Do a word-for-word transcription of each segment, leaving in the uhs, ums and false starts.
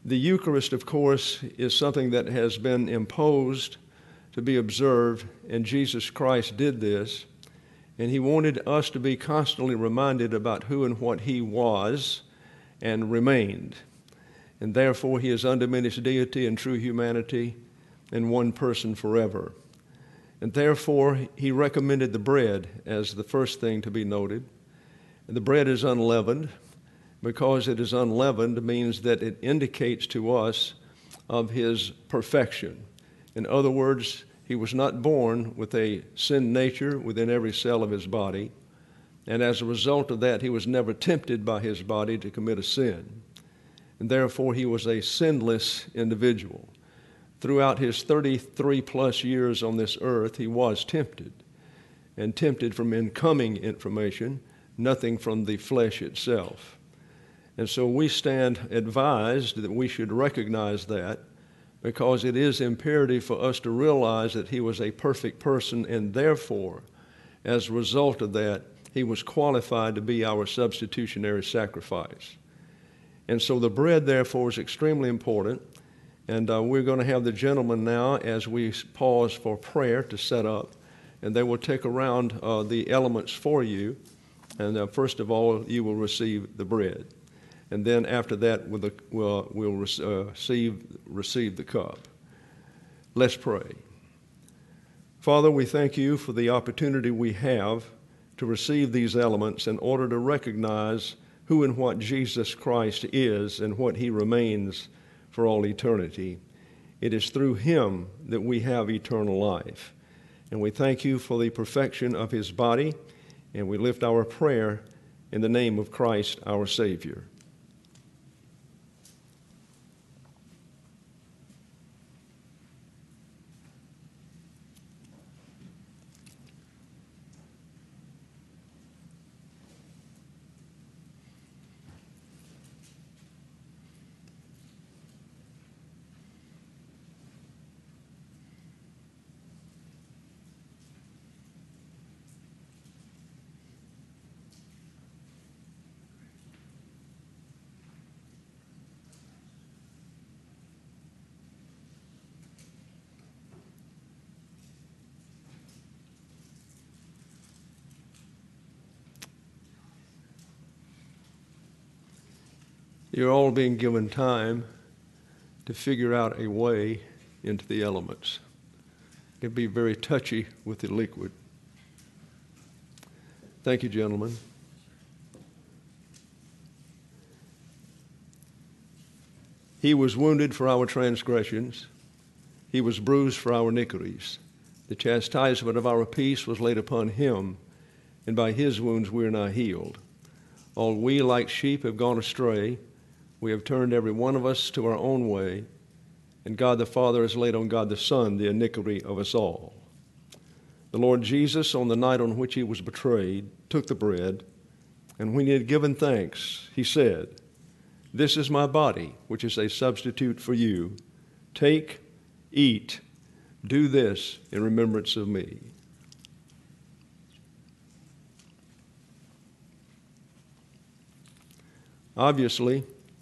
The Eucharist, of course, is something that has been imposed to be observed, and Jesus Christ did this, and he wanted us to be constantly reminded about who and what he was and remained. And therefore, he is undiminished deity and true humanity in one person forever. And therefore, he recommended the bread as the first thing to be noted. And the bread is unleavened. Because it is unleavened means that it indicates to us of his perfection. In other words, he was not born with a sin nature within every cell of his body, and as a result of that, he was never tempted by his body to commit a sin. And therefore, he was a sinless individual. Throughout his thirty-three plus years on this earth, he was tempted, and tempted from incoming information, nothing from the flesh itself. And so we stand advised that we should recognize that, because it is imperative for us to realize that he was a perfect person, and therefore, as a result of that, he was qualified to be our substitutionary sacrifice. And so the bread, therefore, is extremely important. And uh, we're going to have the gentlemen now, as we pause for prayer, to set up, and they will take around uh, the elements for you. And uh, first of all, you will receive the bread. And then after that, we'll, we'll, we'll receive, receive the cup. Let's pray. Father, we thank you for the opportunity we have to receive these elements in order to recognize who and what Jesus Christ is and what he remains for all eternity. It is through him that we have eternal life. And we thank you for the perfection of his body, and we lift our prayer in the name of Christ our Savior. You're all being given time to figure out a way into the elements. It can be very touchy with the liquid. Thank you, gentlemen. He was wounded for our transgressions. He was bruised for our iniquities. The chastisement of our peace was laid upon him, and by his wounds we are now healed. All we like sheep have gone astray. We have turned every one of us to our own way, and God the Father has laid on God the Son the iniquity of us all. The Lord Jesus, on the night on which he was betrayed, took the bread, and when he had given thanks, he said, "This is my body, which is a substitute for you. Take, eat, do this in remembrance of me." Obviously,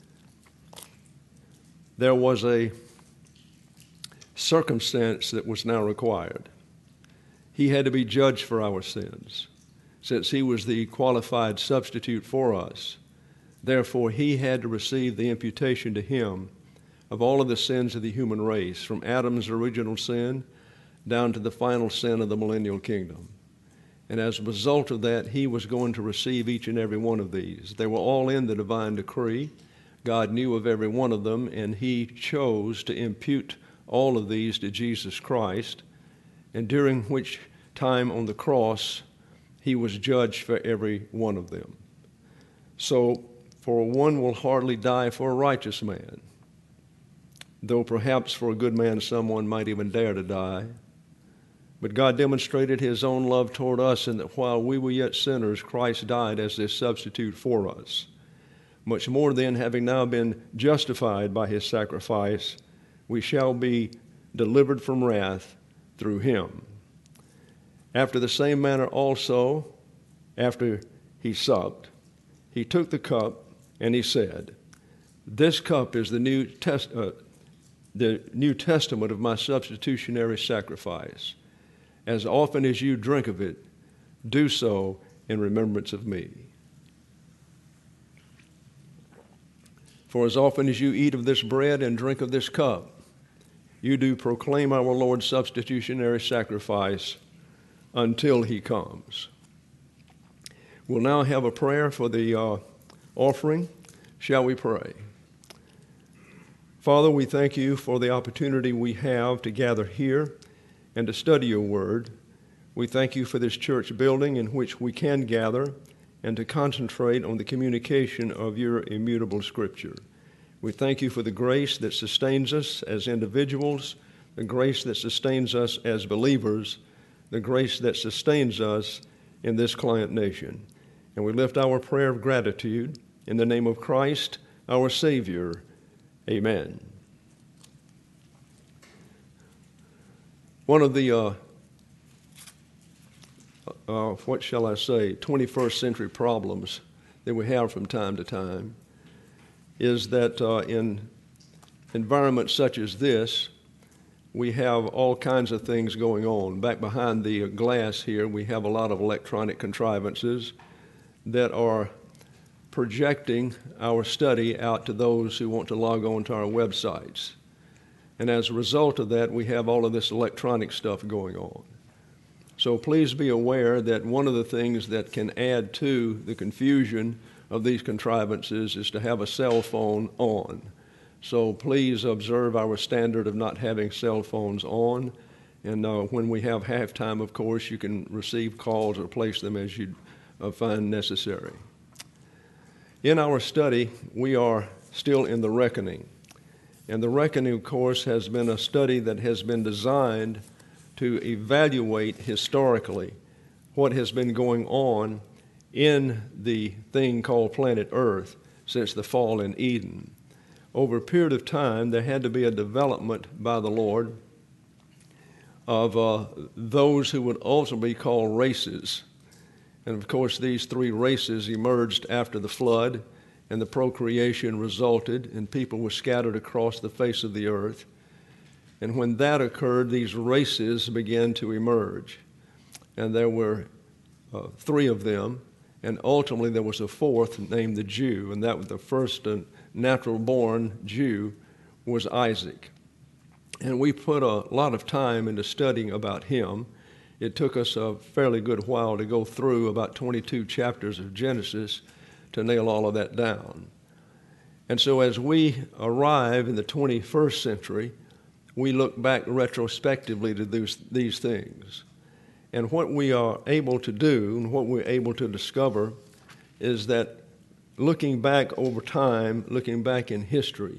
there was a circumstance that was now required. He had to be judged for our sins, since he was the qualified substitute for us. Therefore, he had to receive the imputation to him of all of the sins of the human race, from Adam's original sin down to the final sin of the millennial kingdom. And as a result of that, he was going to receive each and every one of these. They were all in the divine decree. God knew of every one of them, and he chose to impute all of these to Jesus Christ, and during which time on the cross, he was judged for every one of them. So, for one will hardly die for a righteous man, though perhaps for a good man someone might even dare to die. But God demonstrated his own love toward us in that while we were yet sinners, Christ died as this substitute for us. Much more then, having now been justified by his sacrifice, we shall be delivered from wrath through him. After the same manner also, after he supped, he took the cup, and he said, This cup is the New, Test, uh, the New Testament of my substitutionary sacrifice. As often as you drink of it, do so in remembrance of me. For as often as you eat of this bread and drink of this cup, you do proclaim our Lord's substitutionary sacrifice until he comes. We'll now have a prayer for the uh, offering. Shall we pray? Father, we thank you for the opportunity we have to gather here and to study your word. We thank you for this church building in which we can gather and to concentrate on the communication of your immutable scripture. We thank you for the grace that sustains us as individuals, the grace that sustains us as believers, the grace that sustains us in this client nation. And we lift our prayer of gratitude in the name of Christ, our Savior. Amen. One of the, uh, uh, what shall I say, twenty-first century problems that we have from time to time is that uh, in environments such as this, we have all kinds of things going on. Back behind the glass here, we have a lot of electronic contrivances that are projecting our study out to those who want to log on to our websites. And as a result of that, we have all of this electronic stuff going on. So please be aware that one of the things that can add to the confusion of these contrivances is to have a cell phone on. So please observe our standard of not having cell phones on. And uh, when we have halftime, of course, you can receive calls or place them as you uh, find necessary. In our study, we are still in the reckoning. And the reckoning, of course, has been a study that has been designed to evaluate historically what has been going on in the thing called planet Earth since the fall in Eden. Over a period of time, there had to be a development by the Lord of uh, those who would also be called races. And of course, these three races emerged after the flood, and the procreation resulted, and people were scattered across the face of the earth. And when that occurred, these races began to emerge. And there were uh, three of them, and ultimately there was a fourth named the Jew, and that was the first uh, natural-born Jew was Isaac. And we put a lot of time into studying about him. It took us a fairly good while to go through about twenty-two chapters of Genesis to nail all of that down. And so as we arrive in the twenty-first century, we look back retrospectively to these, these things. And what we are able to do and what we're able to discover is that looking back over time, looking back in history,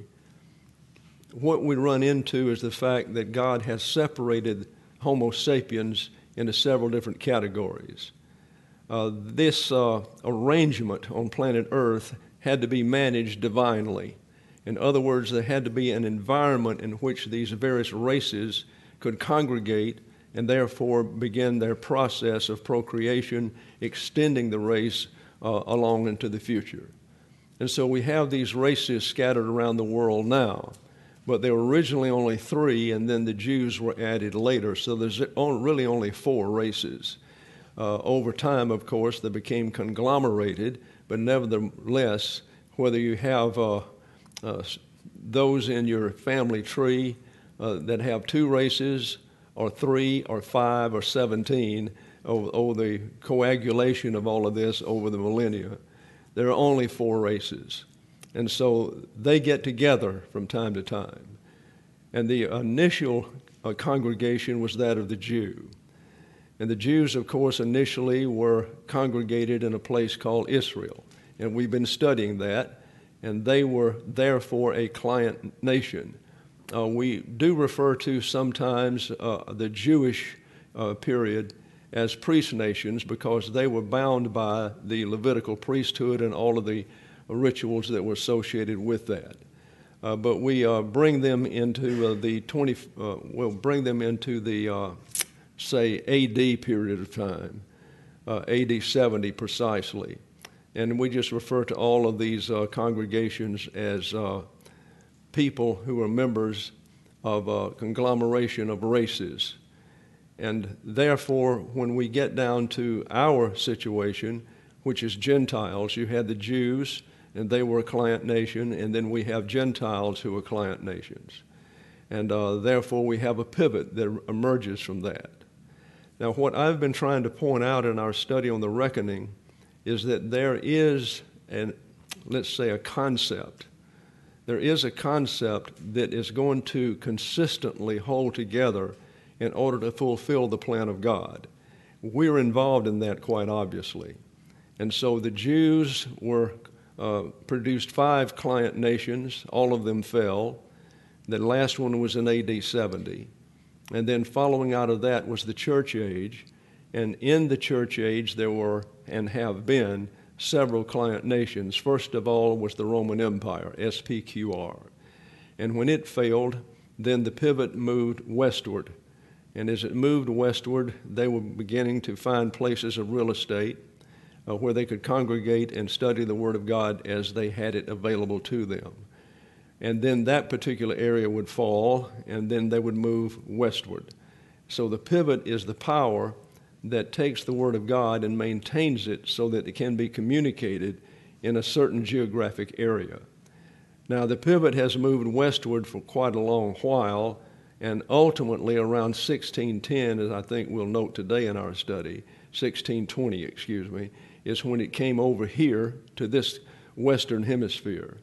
what we run into is the fact that God has separated Homo sapiens into several different categories. Uh, this uh, arrangement on planet Earth had to be managed divinely. In other words, there had to be an environment in which these various races could congregate and therefore begin their process of procreation, extending the race uh, along into the future. And so we have these races scattered around the world now, but there were originally only three, and then the Jews were added later, so there's really only four races. Uh, over time, of course, they became conglomerated, but nevertheless, whether you have uh, uh, those in your family tree uh, that have two races, or three, or five, or seventeen, over, over the coagulation of all of this over the millennia, there are only four races. And so they get together from time to time. And the initial uh, congregation was that of the Jew. And the Jews, of course, initially were congregated in a place called Israel. And we've been studying that. And they were therefore a client nation. Uh, we do refer to sometimes uh, the Jewish uh, period as priest nations because they were bound by the Levitical priesthood and all of the rituals that were associated with that. Uh, but we uh, bring them into uh, the twenty. Uh, we'll bring them into the uh, say A D period of time, uh, A D seventy precisely, And we just refer to all of these uh, congregations as uh, people who are members of a conglomeration of races. And therefore, when we get down to our situation, which is Gentiles, you had the Jews, and they were a client nation, and then we have Gentiles who are client nations. And uh, therefore, we have a pivot that emerges from that. Now, what I've been trying to point out in our study on the reckoning is that there is, an, let's say, a concept. There is a concept that is going to consistently hold together in order to fulfill the plan of God. We're involved in that quite obviously. And so the Jews were uh, produced five client nations. All of them fell. The last one was in A D seventy. And then following out of that was the church age. And in the church age, there were and have been several client nations. First of all was the Roman Empire, S P Q R. And when it failed, then the pivot moved westward. And as it moved westward, they were beginning to find places of real estate uh, where they could congregate and study the Word of God as they had it available to them. And then that particular area would fall, and then they would move westward. So the pivot is the power that takes the Word of God and maintains it so that it can be communicated in a certain geographic area. Now, the pivot has moved westward for quite a long while, and ultimately around sixteen ten, as I think we'll note today in our study, sixteen twenty, excuse me, is when it came over here to this western hemisphere.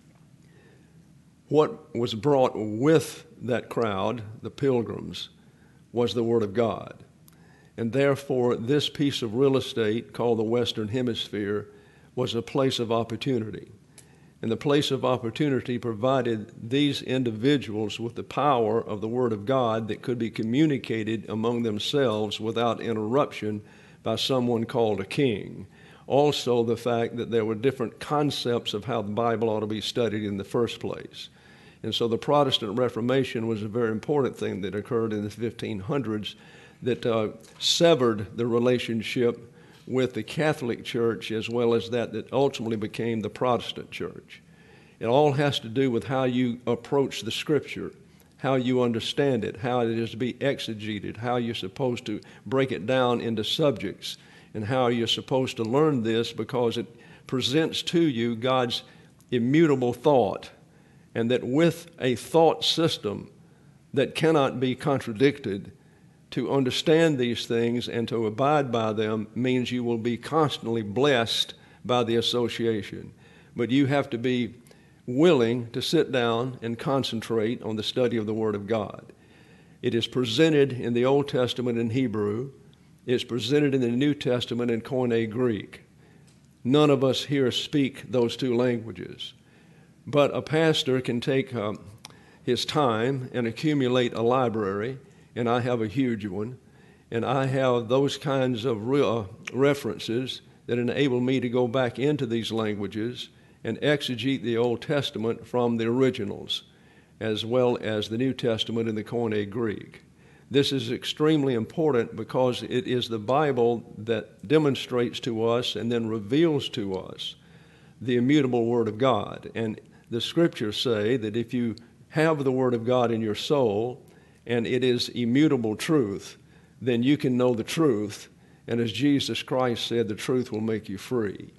What was brought with that crowd, the pilgrims, was the Word of God. And therefore, this piece of real estate called the Western Hemisphere was a place of opportunity. And the place of opportunity provided these individuals with the power of the Word of God that could be communicated among themselves without interruption by someone called a king. Also, the fact that there were different concepts of how the Bible ought to be studied in the first place. And so the Protestant Reformation was a very important thing that occurred in the fifteen hundreds that uh, severed the relationship with the Catholic Church as well as that that ultimately became the Protestant Church. It all has to do with how you approach the Scripture, how you understand it, how it is to be exegeted, how you're supposed to break it down into subjects, and how you're supposed to learn this because it presents to you God's immutable thought, and that with a thought system that cannot be contradicted, to understand these things and to abide by them means you will be constantly blessed by the association. But you have to be willing to sit down and concentrate on the study of the Word of God. It is presented in the Old Testament in Hebrew. It's presented in the New Testament in Koine Greek. None of us here speak those two languages. But a pastor can take um, his time and accumulate a library, and I have a huge one, and I have those kinds of real references that enable me to go back into these languages and exegete the Old Testament from the originals, as well as the New Testament in the Koine Greek. This is extremely important because it is the Bible that demonstrates to us and then reveals to us the immutable Word of God. And the Scriptures say that if you have the Word of God in your soul, and it is immutable truth, then you can know the truth. And as Jesus Christ said, the truth will make you free.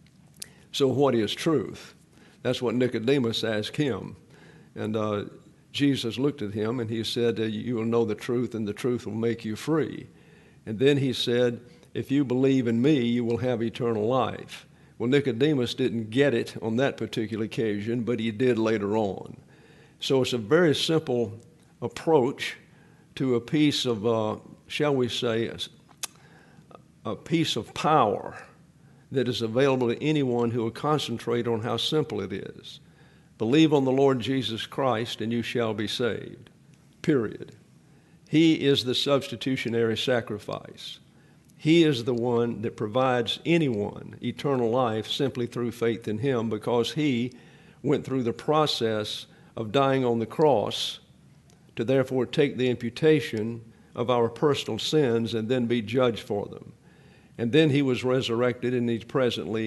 So what is truth? That's what Nicodemus asked him. And uh, Jesus looked at him and he said, you will know the truth and the truth will make you free. And then he said, if you believe in me, you will have eternal life. Well, Nicodemus didn't get it on that particular occasion, but he did later on. So it's a very simple approach to a piece of, uh, shall we say, a, a piece of power that is available to anyone who will concentrate on how simple it is. Believe on the Lord Jesus Christ and you shall be saved, period. He is the substitutionary sacrifice. He is the one that provides anyone eternal life simply through faith in him because he went through the process of dying on the cross to therefore take the imputation of our personal sins and then be judged for them. And then he was resurrected and he's presently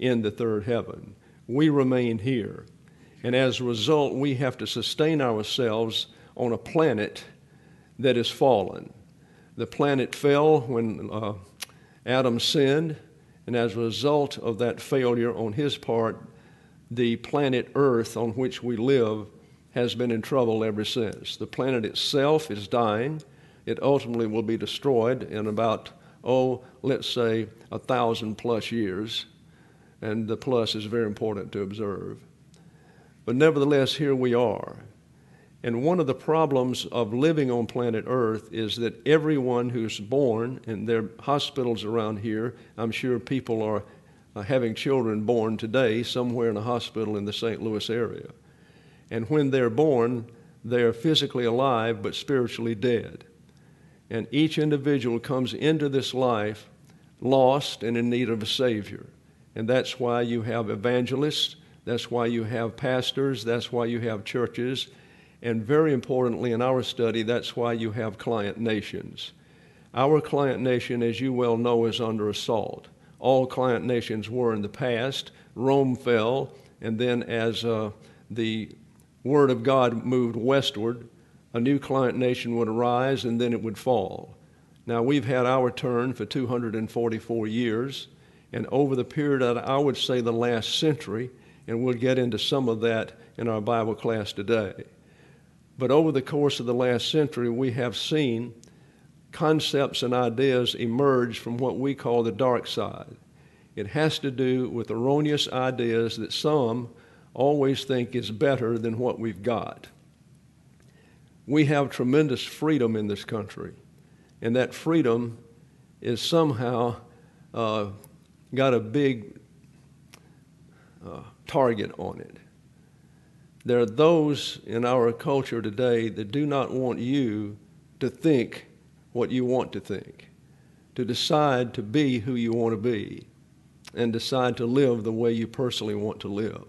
in the third heaven. We remain here. And as a result, we have to sustain ourselves on a planet that is fallen. The planet fell when uh, Adam sinned, and as a result of that failure on his part, the planet Earth on which we live has been in trouble ever since. The planet itself is dying. It ultimately will be destroyed in about, oh, let's say a thousand plus years. And the plus is very important to observe. But nevertheless, here we are. And one of the problems of living on planet Earth is that everyone who's born, and there are hospitals around here, I'm sure people are uh, having children born today somewhere in a hospital in the Saint Louis area. And when they're born, they're physically alive but spiritually dead. And each individual comes into this life lost and in need of a Savior. And that's why you have evangelists, that's why you have pastors, that's why you have churches, and very importantly in our study, that's why you have client nations. Our client nation, as you well know, is under assault. All client nations were in the past. Rome fell, and then as uh, the Word of God moved westward, a new client nation would arise, and then it would fall. Now, we've had our turn for two hundred forty-four years, and over the period of, I would say, the last century, and we'll get into some of that in our Bible class today. But over the course of the last century, we have seen concepts and ideas emerge from what we call the dark side. It has to do with erroneous ideas that some always think is better than what we've got. We have tremendous freedom in this country, and that freedom is somehow uh, got a big uh, target on it. There are those in our culture today that do not want you to think what you want to think, to decide to be who you want to be, and decide to live the way you personally want to live.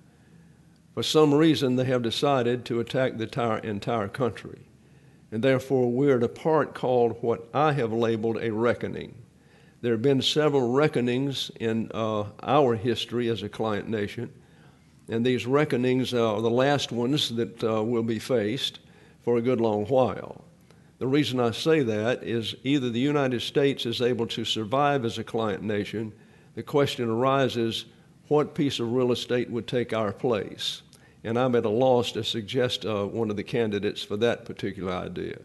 For some reason, they have decided to attack the entire, entire country, and therefore we're at a part called what I have labeled a reckoning. There have been several reckonings in uh, our history as a client nation, and these reckonings are the last ones that uh, will be faced for a good long while. The reason I say that is either the United States is able to survive as a client nation. The question arises, what piece of real estate would take our place? And I'm at a loss to suggest uh, one of the candidates for that particular idea.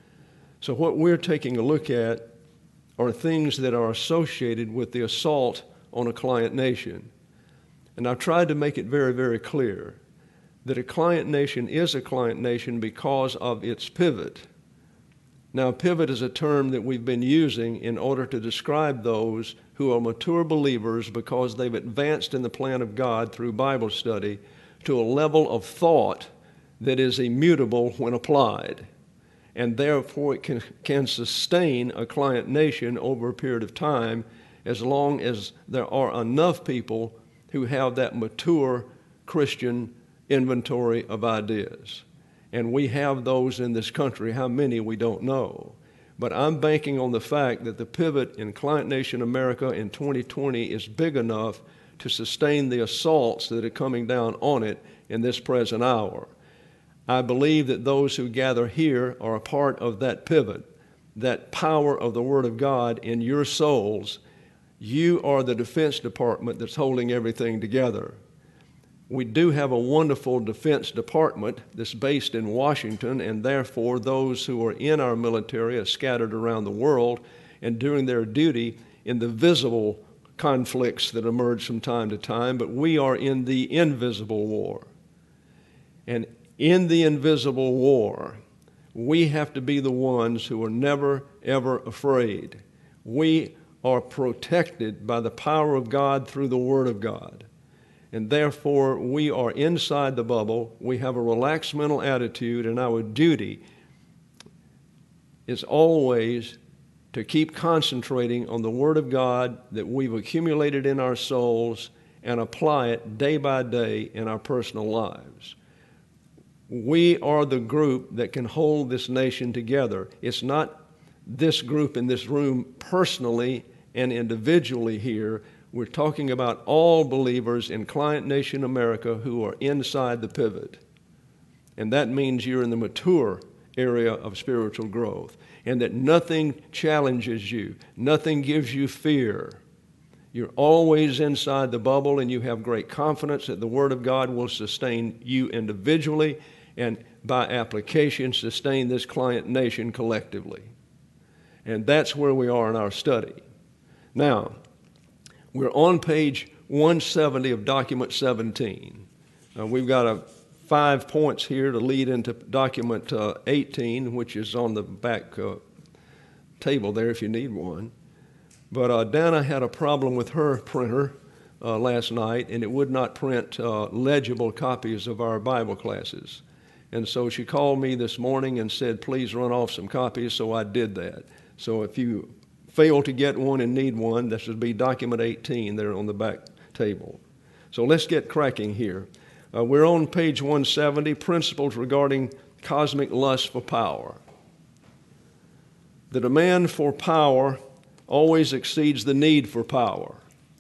So what we're taking a look at are things that are associated with the assault on a client nation. And I've tried to make it very, very clear that a client nation is a client nation because of its pivot. Now, pivot is a term that we've been using in order to describe those who are mature believers because they've advanced in the plan of God through Bible study to a level of thought that is immutable when applied. And therefore it can, can sustain a client nation over a period of time as long as there are enough people who have that mature Christian inventory of ideas. And we have those in this country. How many, we don't know. But I'm banking on the fact that the pivot in Client Nation America in twenty twenty is big enough to sustain the assaults that are coming down on it in this present hour. I believe that those who gather here are a part of that pivot, that power of the Word of God in your souls. You are the Defense Department that's holding everything together. We do have a wonderful Defense Department that's based in Washington, and therefore those who are in our military are scattered around the world and doing their duty in the visible conflicts that emerge from time to time, but we are in the invisible war. And in the invisible war, we have to be the ones who are never, ever afraid. We are protected by the power of God through the Word of God. And therefore, we are inside the bubble. We have a relaxed mental attitude, and our duty is always to keep concentrating on the Word of God that we've accumulated in our souls and apply it day by day in our personal lives. We are the group that can hold this nation together. It's not this group in this room personally and individually here. We're talking about all believers in Client Nation America who are inside the pivot. And that means you're in the mature area of spiritual growth, and that nothing challenges you, nothing gives you fear. You're always inside the bubble, and you have great confidence that the Word of God will sustain you individually and by application sustain this client nation collectively. And that's where we are in our study. Now, we're on page one seventy of document seventeen. Uh, we've got a five points here to lead into document uh, eighteen, which is on the back uh, table there if you need one. But uh, Dana had a problem with her printer uh, last night, and it would not print uh, legible copies of our Bible classes. And so she called me this morning and said, please run off some copies, so I did that. So if you fail to get one and need one, this would be document eighteen there on the back table. So let's get cracking here. Uh, we're on page one seventy, Principles Regarding Cosmic Lust for Power. The demand for power always exceeds the need for power.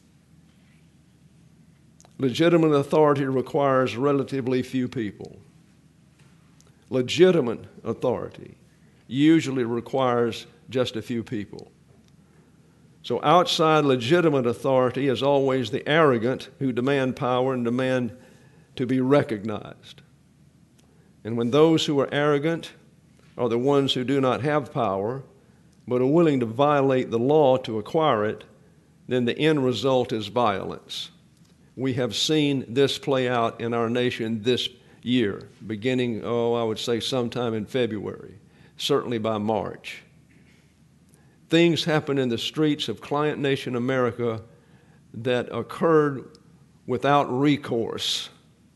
Legitimate authority requires relatively few people. Legitimate authority usually requires just a few people. So outside legitimate authority is always the arrogant who demand power and demand to be recognized. And when those who are arrogant are the ones who do not have power, but are willing to violate the law to acquire it, then the end result is violence. We have seen this play out in our nation this year, beginning, oh, I would say sometime in February, certainly by March. Things happen in the streets of Client Nation America that occurred without recourse.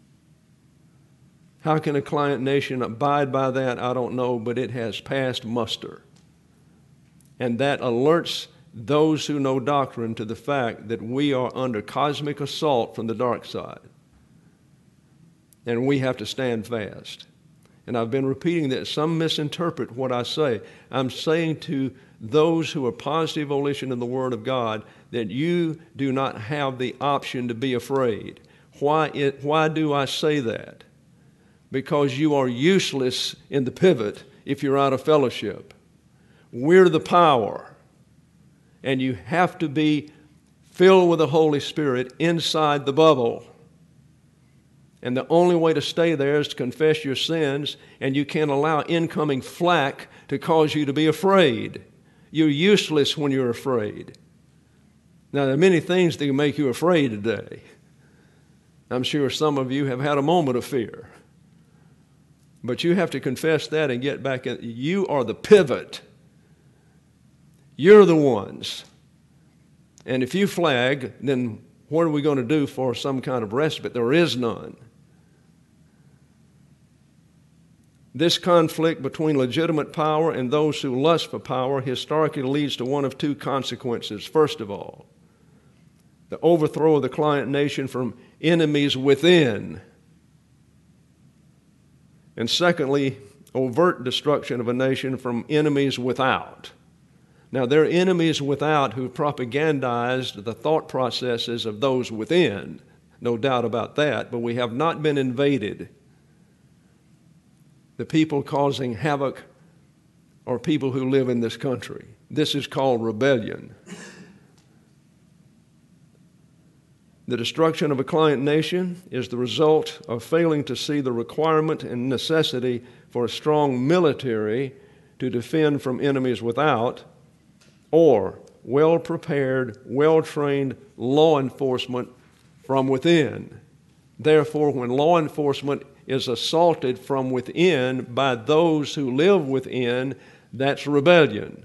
How can a client nation abide by that? I don't know, but it has passed muster. And that alerts those who know doctrine to the fact that we are under cosmic assault from the dark side. And we have to stand fast. And I've been repeating that. Some misinterpret what I say. I'm saying to those who are positive volition in the Word of God that you do not have the option to be afraid. Why, it, why do I say that? Because you are useless in the pivot if you're out of fellowship. We're the power. And you have to be filled with the Holy Spirit inside the bubble. And the only way to stay there is to confess your sins, and you can't allow incoming flack to cause you to be afraid. You're useless when you're afraid. Now, there are many things that can make you afraid today. I'm sure some of you have had a moment of fear. But you have to confess that and get back in. You are the pivot. You're the ones. And if you flag, then what are we going to do for some kind of respite? There is none. This conflict between legitimate power and those who lust for power historically leads to one of two consequences. First of all, the overthrow of the client nation from enemies within. And secondly, overt destruction of a nation from enemies without. Now, there are enemies without who propagandized the thought processes of those within, no doubt about that, but we have not been invaded. The people causing havoc are people who live in this country. This is called rebellion. The destruction of a client nation is the result of failing to see the requirement and necessity for a strong military to defend from enemies without, or well-prepared, well-trained law enforcement from within. Therefore, when law enforcement is assaulted from within by those who live within, that's rebellion.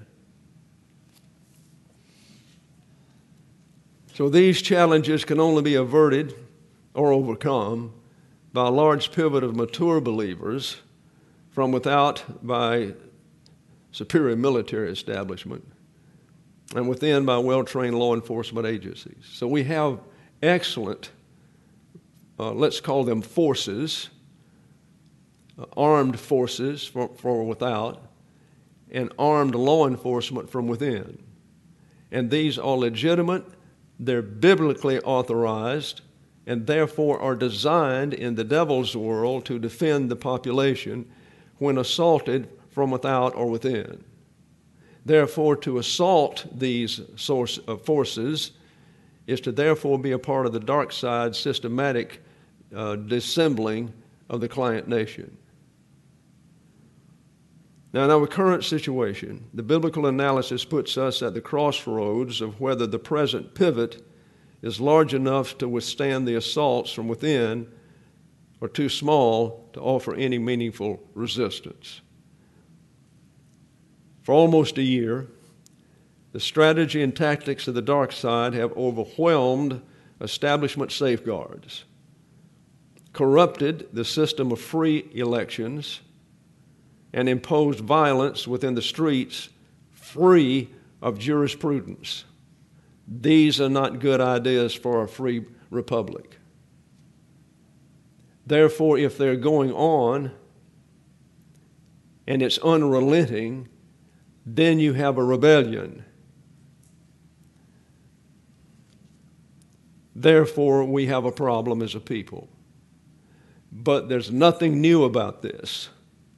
So these challenges can only be averted or overcome by a large pivot of mature believers from without by superior military establishment, and within by well-trained law enforcement agencies. So we have excellent, uh, let's call them forces, uh, armed forces for, for without, and armed law enforcement from within. And these are legitimate, They're biblically authorized and therefore are designed in the devil's world to defend the population when assaulted from without or within. Therefore, to assault these source of forces is to therefore be a part of the dark side systematic uh, dissembling of the client nation. Now, in our current situation, the biblical analysis puts us at the crossroads of whether the present pivot is large enough to withstand the assaults from within or too small to offer any meaningful resistance. For almost a year, the strategy and tactics of the dark side have overwhelmed establishment safeguards, corrupted the system of free elections, and imposed violence within the streets free of jurisprudence. These are not good ideas for a free republic. Therefore, if they're going on and it's unrelenting, then you have a rebellion. Therefore, we have a problem as a people. But there's nothing new about this.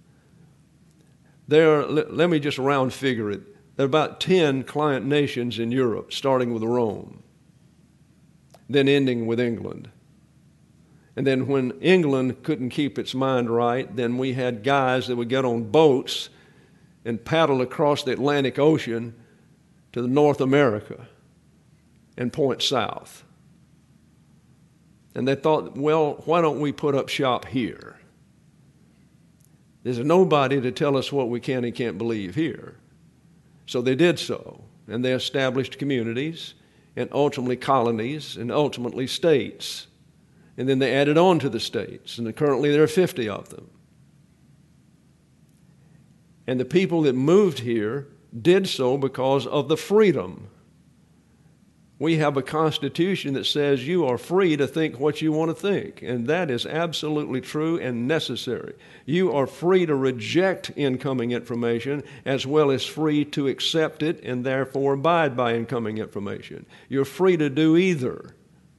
There, let, let me just round figure it. There are about ten client nations in Europe, starting with Rome, then ending with England. And then when England couldn't keep its mind right, then we had guys that would get on boats and paddle across the Atlantic Ocean to North America and point south. And they thought, well, why don't we put up shop here? There's nobody to tell us what we can and can't believe here. So they did so, and they established communities, and ultimately colonies, and ultimately states. And then they added on to the states, and currently there are fifty of them. And the people that moved here did so because of the freedom. We have a constitution that says you are free to think what you want to think, and that is absolutely true and necessary. You are free to reject incoming information as well as free to accept it and therefore abide by incoming information. You're free to do either.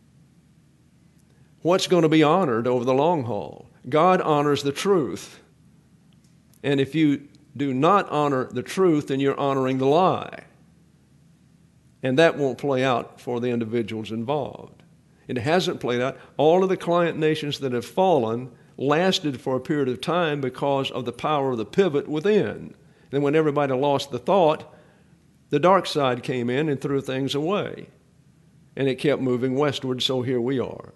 What's going to be honored over the long haul? God honors the truth. And if you do not honor the truth, then you're honoring the lie. And that won't play out for the individuals involved. It hasn't played out. All of the client nations that have fallen lasted for a period of time because of the power of the pivot within. Then when everybody lost the thought, the dark side came in and threw things away. And it kept moving westward, so here we are.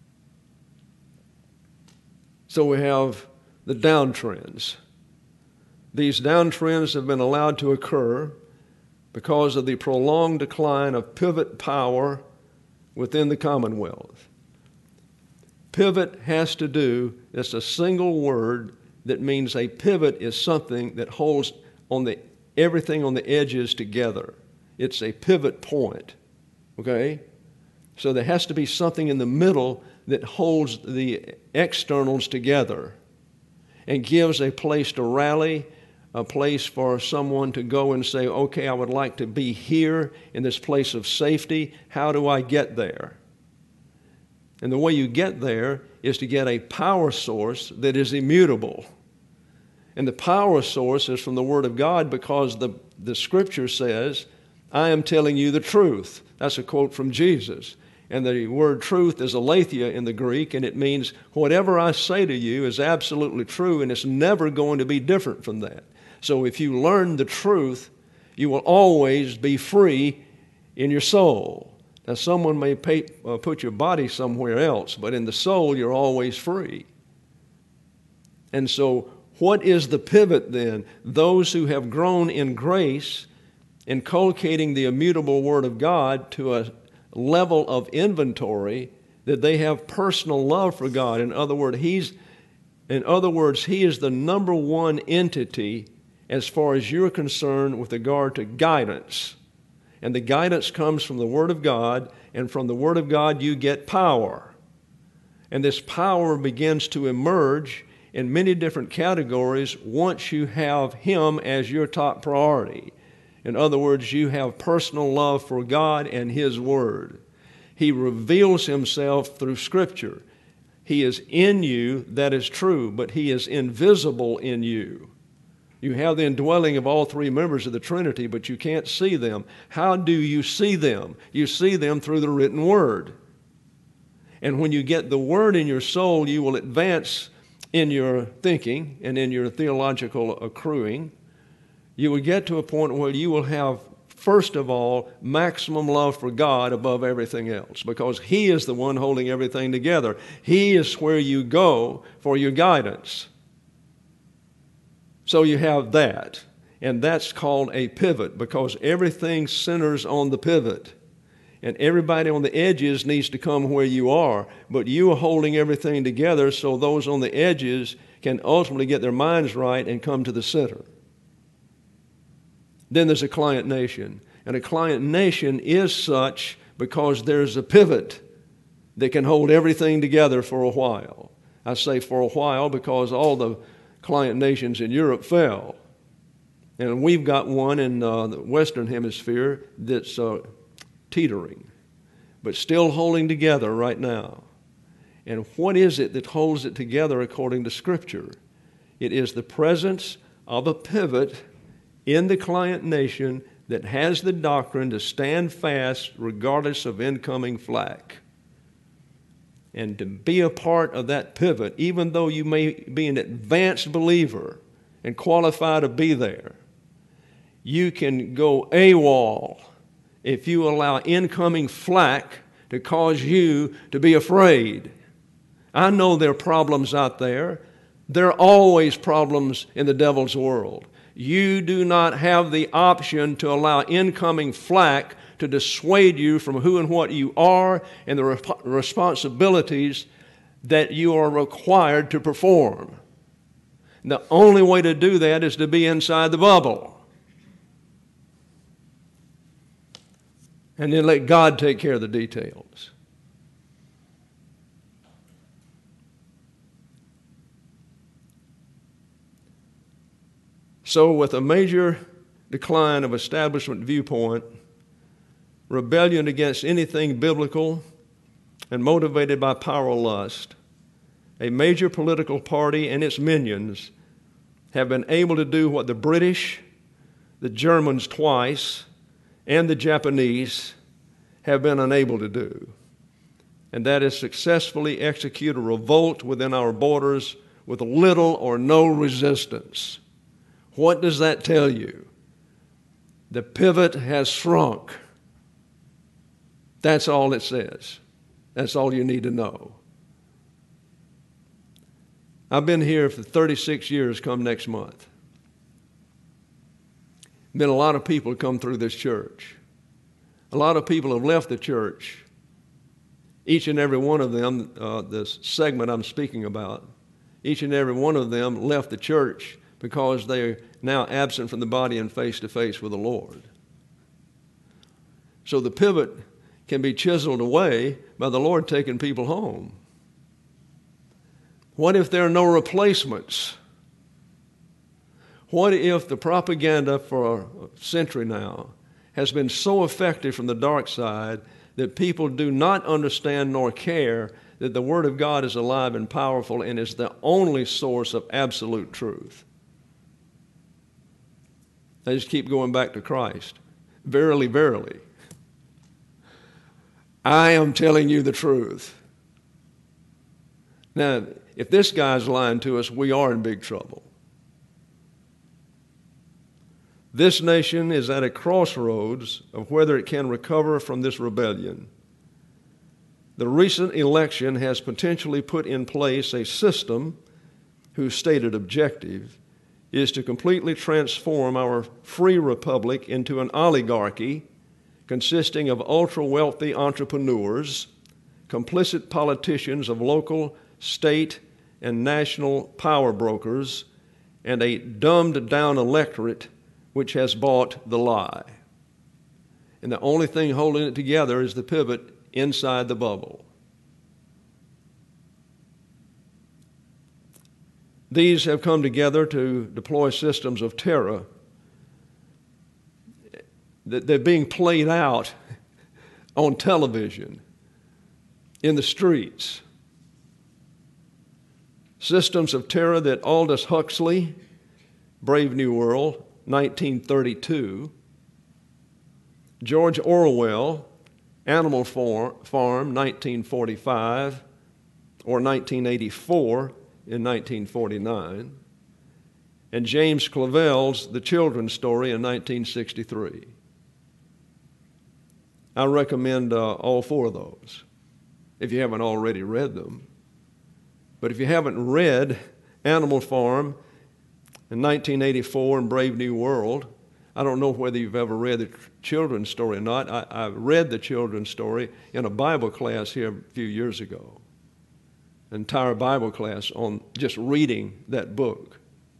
So we have the downtrends. These downtrends have been allowed to occur because of the prolonged decline of pivot power within the Commonwealth. Pivot has to do, it's a single word that means a pivot is something that holds on the everything on the edges together. It's a pivot point, okay? So there has to be something in the middle that holds the externals together and gives a place to rally, a place for someone to go and say, okay, I would like to be here in this place of safety. How do I get there? And the way you get there is to get a power source that is immutable. And the power source is from the Word of God because the, the Scripture says, I am telling you the truth. That's a quote from Jesus. And the word truth is aletheia in the Greek, and it means whatever I say to you is absolutely true, and it's never going to be different from that. So if you learn the truth, you will always be free in your soul. Now, someone may pay, uh, put your body somewhere else, but in the soul, you're always free. And so what is the pivot then? Those who have grown in grace, inculcating the immutable Word of God to a level of inventory that they have personal love for God. In other words, He's, in other words, He is the number one entity as far as you're concerned with regard to guidance. And the guidance comes from the Word of God, and from the Word of God you get power. And this power begins to emerge in many different categories once you have Him as your top priority. In other words, you have personal love for God and His Word. He reveals himself through Scripture. He is in you, that is true, but he is invisible in you. You have the indwelling of all three members of the Trinity, but you can't see them. How do you see them? You see them through the written Word. And when you get the Word in your soul, you will advance in your thinking and in your theological accruing. You will get to a point where you will have, first of all, maximum love for God above everything else, because He is the one holding everything together. He is where you go for your guidance. So you have that, and that's called a pivot, because everything centers on the pivot. And everybody on the edges needs to come where you are, but you are holding everything together so those on the edges can ultimately get their minds right and come to the center. Then there's a client nation, and a client nation is such because there's a pivot that can hold everything together for a while. I say for a while because all the client nations in Europe fell, and we've got one in uh, the Western Hemisphere that's uh, teetering, but still holding together right now. And what is it that holds it together according to Scripture? It is the presence of a pivot in the client nation that has the doctrine to stand fast regardless of incoming flack. And to be a part of that pivot, even though you may be an advanced believer and qualify to be there, you can go AWOL if you allow incoming flack to cause you to be afraid. I know there are problems out there. There are always problems in the devil's world. You do not have the option to allow incoming flack to dissuade you from who and what you are and the rep- responsibilities that you are required to perform. And the only way to do that is to be inside the bubble. And then let God take care of the details. So with a major decline of establishment viewpoint, rebellion against anything biblical, and motivated by power lust, a major political party and its minions have been able to do what the British, the Germans twice, and the Japanese have been unable to do. And that is successfully execute a revolt within our borders with little or no resistance. What does that tell you? The pivot has shrunk. That's all it says. That's all you need to know. I've been here for thirty-six years come next month. Been a lot of people come through this church. A lot of people have left the church. Each and every one of them, uh, this segment I'm speaking about, each and every one of them left the church because they're now absent from the body and face to face with the Lord. So the pivot can be chiseled away by the Lord taking people home. What if there are no replacements? What if the propaganda for a century now has been so effective from the dark side that people do not understand nor care that the Word of God is alive and powerful and is the only source of absolute truth? They just keep going back to Christ. Verily, verily, I am telling you the truth. Now, if this guy's lying to us, we are in big trouble. This nation is at a crossroads of whether it can recover from this rebellion. The recent election has potentially put in place a system whose stated objective is to completely transform our free republic into an oligarchy consisting of ultra-wealthy entrepreneurs, complicit politicians of local, state, and national power brokers, and a dumbed-down electorate which has bought the lie. And the only thing holding it together is the pivot inside the bubble. These have come together to deploy systems of terror. They're being played out on television. in the streets. Systems of Terror that Aldous Huxley, Brave New World, nineteen thirty-two. George Orwell, Animal Farm, nineteen forty-five, or nineteen eighty-four in nineteen forty-nine. And James Clavell's The Children's Story in nineteen sixty-three. I recommend uh, all four of those, if you haven't already read them. But if you haven't read Animal Farm in nineteen eighty-four and Brave New World, I don't know whether you've ever read The Children's Story or not. I, I read The Children's Story in a Bible class here a few years ago. An entire Bible class on just reading that book,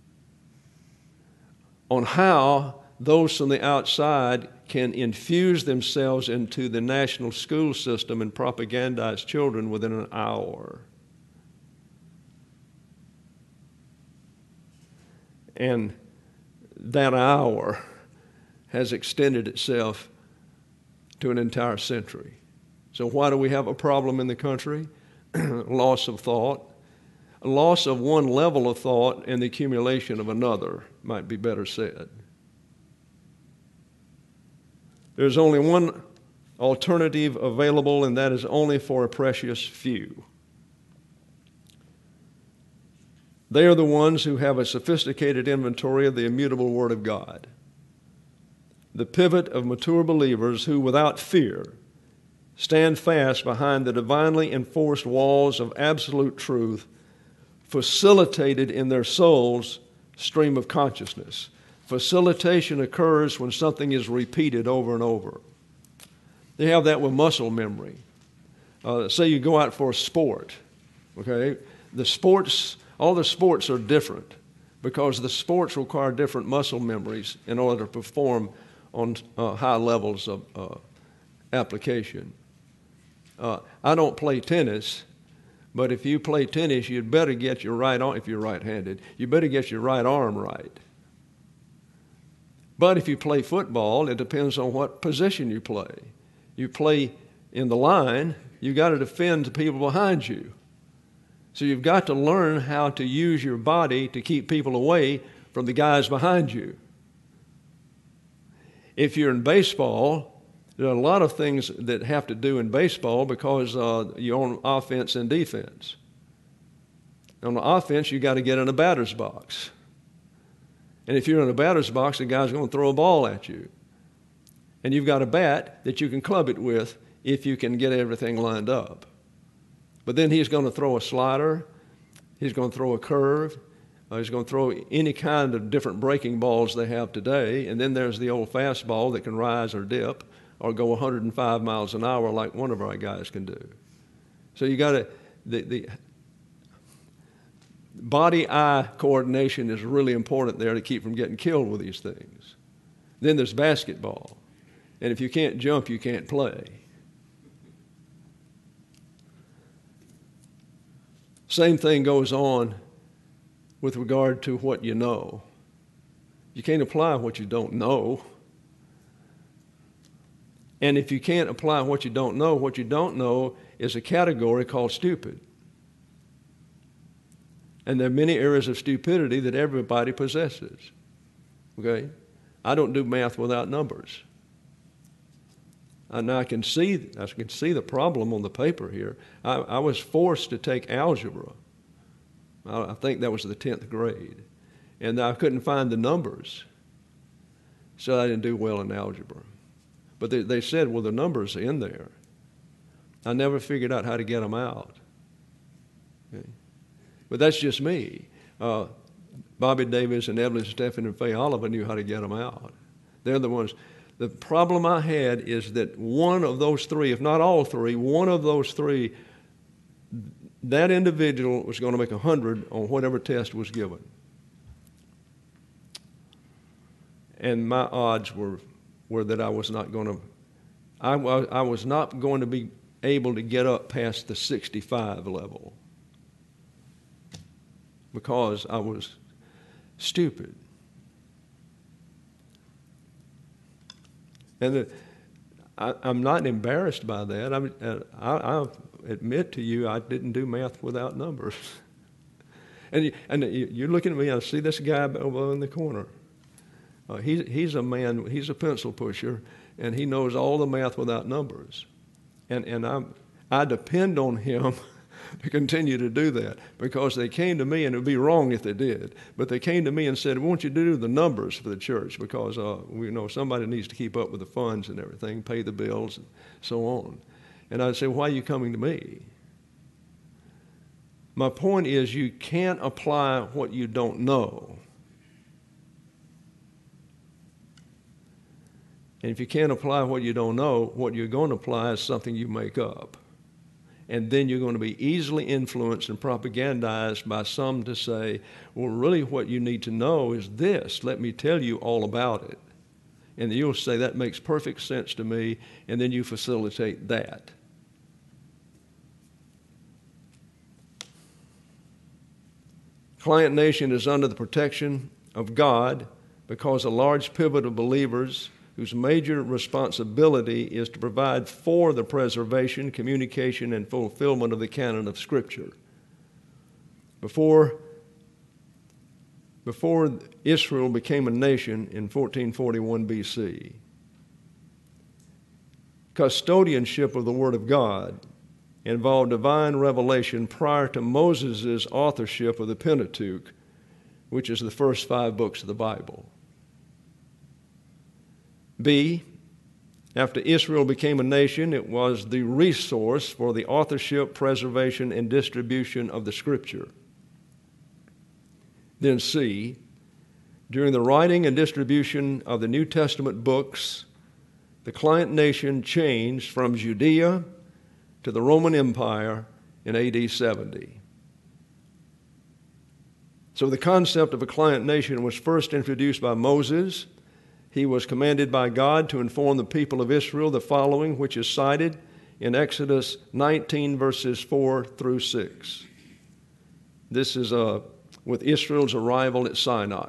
on how those from the outside can infuse themselves into the national school system and propagandize children within an hour. And that hour has extended itself to an entire century. So why do we have a problem in the country? Loss of thought. A loss of one level of thought and the accumulation of another, might be better said. There's only one alternative available, and that is only for a precious few. They are the ones who have a sophisticated inventory of the immutable Word of God. The pivot of mature believers who, without fear, stand fast behind the divinely enforced walls of absolute truth, facilitated in their soul's stream of consciousness. Facilitation occurs when something is repeated over and over. They have that with muscle memory. Uh, say you go out for a sport, okay? The sports, all the sports are different because the sports require different muscle memories in order to perform on uh, high levels of uh, application. Uh, I don't play tennis, but if you play tennis, you'd better get your right arm, if you're right-handed, you better get your right arm right. But if you play football, it depends on what position you play. You play in the line, you've got to defend the people behind you. So you've got to learn how to use your body to keep people away from the guys behind you. If you're in baseball, there are a lot of things that have to do in baseball because uh, you're on offense and defense. On the offense, you got to get in a batter's box. And if you're in a batter's box, the guy's going to throw a ball at you. And you've got a bat that you can club it with if you can get everything lined up. But then he's going to throw a slider, he's going to throw a curve, uh, he's going to throw any kind of different breaking balls they have today. And then there's the old fastball that can rise or dip or go one hundred five miles an hour like one of our guys can do. So you got to, the, the body-eye coordination is really important there to keep from getting killed with these things. Then there's basketball. And if you can't jump, you can't play. Same thing goes on with regard to what you know. You can't apply what you don't know. And if you can't apply what you don't know, what you don't know is a category called stupid. And there are many areas of stupidity that everybody possesses. Okay? I don't do math without numbers. And I can see, I can see the problem on the paper here. I, I was forced to take algebra. I, I think that was the tenth grade. And I couldn't find the numbers. So I didn't do well in algebra. But they, they said, well, the numbers are in there. I never figured out how to get them out. Okay? But that's just me. Uh, Bobby Davis and Evelyn Steffen and Faye Oliver knew how to get them out. They're the ones. The problem I had is that one of those three, if not all three, one of those three, that individual was going to make a hundred on whatever test was given. And my odds were, were that I was not going to, I, I was not going to be able to get up past the sixty-five level because I was stupid. And the, I, I'm not embarrassed by that. I, uh, I, I admit to you I didn't do math without numbers. and you, and you, you're looking at me, I see this guy over in the corner. Uh, he, he's a man, he's a pencil pusher, and he knows all the math without numbers. And, and I, I depend on him to continue to do that, because they came to me, and it would be wrong if they did, but they came to me and said, "I want you to do the numbers for the church, because uh, we know somebody needs to keep up with the funds and everything, pay the bills and so on." And I'd say, "Why are you coming to me?" My point is, you can't apply what you don't know. And if you can't apply what you don't know, what you're going to apply is something you make up. And then you're going to be easily influenced and propagandized by some to say, "Well, really what you need to know is this. Let me tell you all about it." And you'll say, "That makes perfect sense to me," and then you facilitate that. Client Nation is under the protection of God because a large pivot of believers whose major responsibility is to provide for the preservation, communication, and fulfillment of the canon of Scripture. Before, before Israel became a nation in fourteen forty-one B C, custodianship of the Word of God involved divine revelation prior to Moses' authorship of the Pentateuch, which is the first five books of the Bible. B, after Israel became a nation, it was the resource for the authorship, preservation, and distribution of the Scripture. Then C, during the writing and distribution of the New Testament books, the client nation changed from Judea to the Roman Empire in A D seventy. So the concept of a client nation was first introduced by Moses. He was commanded by God to inform the people of Israel the following, which is cited in Exodus nineteen, verses four through six. This is uh, with Israel's arrival at Sinai.